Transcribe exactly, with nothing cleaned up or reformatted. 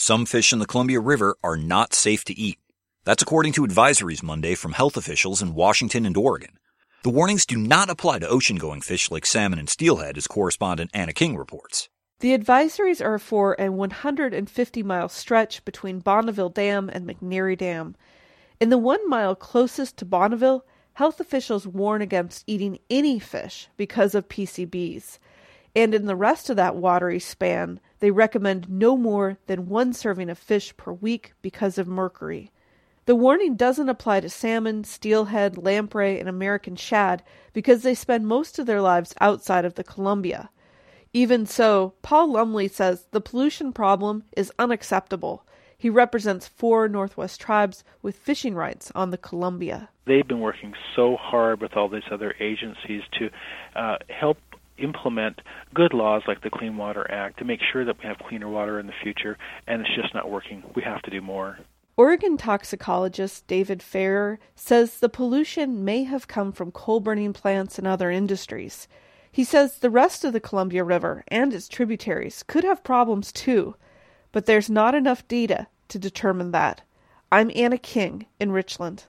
Some fish in the Columbia River are not safe to eat. That's according to advisories Monday from health officials in Washington and Oregon. The warnings do not apply to ocean-going fish like salmon and steelhead, as correspondent Anna King reports. The advisories are for a one hundred fifty mile stretch between Bonneville Dam and McNary Dam. In the one mile closest to Bonneville, health officials warn against eating any fish because of P C Bs. And in the rest of that watery span, they recommend no more than one serving of fish per week because of mercury. The warning doesn't apply to salmon, steelhead, lamprey, and American shad because they spend most of their lives outside of the Columbia. Even so, Paul Lumley says the pollution problem is unacceptable. He represents four Northwest tribes with fishing rights on the Columbia. They've been working so hard with all these other agencies to uh, help implement good laws like the Clean Water Act to make sure that we have cleaner water in the future, and it's just not working. We have to do more. Oregon toxicologist David Farrer says the pollution may have come from coal-burning plants and other industries. He says the rest of the Columbia River and its tributaries could have problems too, but there's not enough data to determine that. I'm Anna King in Richland.